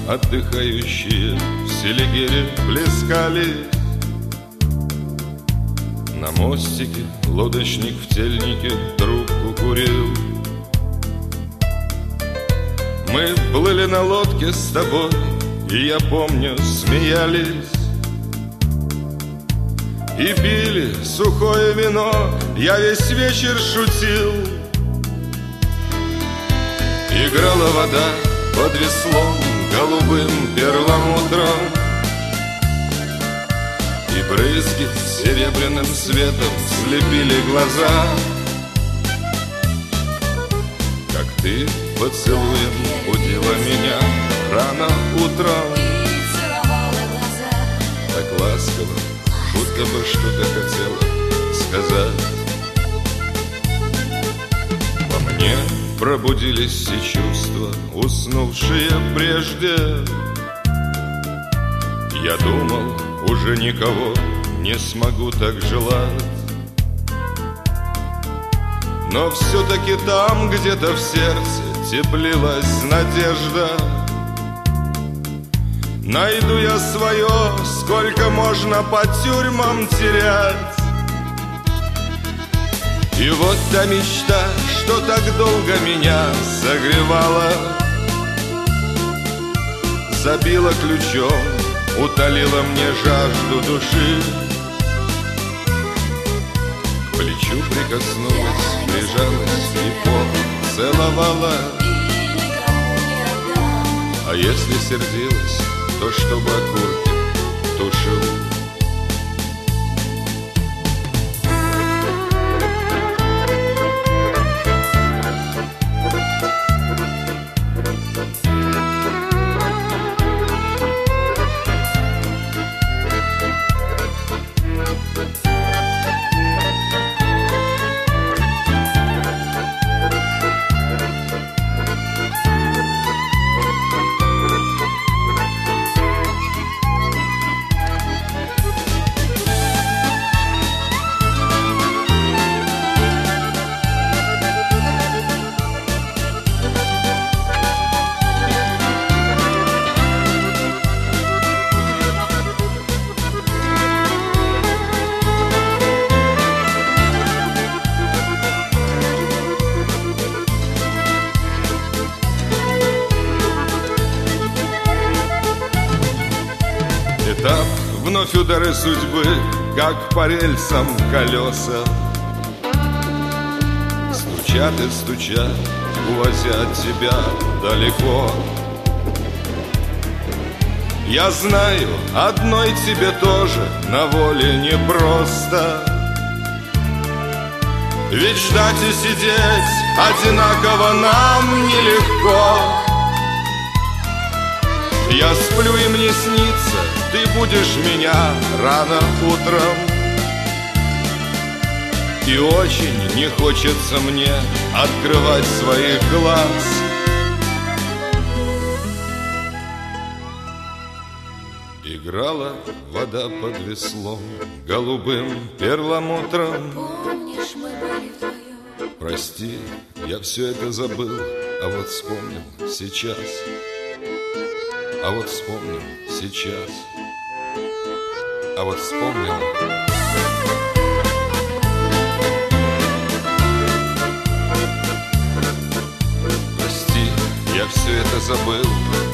отдыхающие в Селигере плескались. На мостике лодочник в тельнике трубку курил. Мы плыли на лодке с тобой, и я помню, смеялись и пили сухое вино. Я весь вечер шутил. Играла вода под веслом голубым перламутром, и брызги серебряным светом слепили глаза. Как ты поцелуем будила меня рано утром, так ласково, будто бы что-то хотела сказать. Во мне пробудились все чувства, уснувшие прежде. Я думал, уже никого не смогу так желать. Но все-таки там, где-то в сердце теплилась надежда. Найду я свое, сколько можно по тюрьмам терять. И вот та мечта, что так долго меня согревала, забила ключом, утолила мне жажду души. К плечу прикоснулась, прижалась и поцеловала. А если сердилась, то чтобы окурки тушил. Этап, вновь удары судьбы, как по рельсам колеса, стучат и стучат, увозя тебя далеко. Я знаю, одной тебе тоже на воле непросто, ведь ждать и сидеть одинаково нам нелегко. Я сплю, и мне снится, ты будешь меня рано утром. И очень не хочется мне открывать своих глаз. Играла вода под веслом голубым перламутром. Помнишь, мы были вдвоем? Прости, я все это забыл, а вот вспомнил сейчас. А вот вспомнил сейчас. А вот вспомнил. Прости, я все это забыл,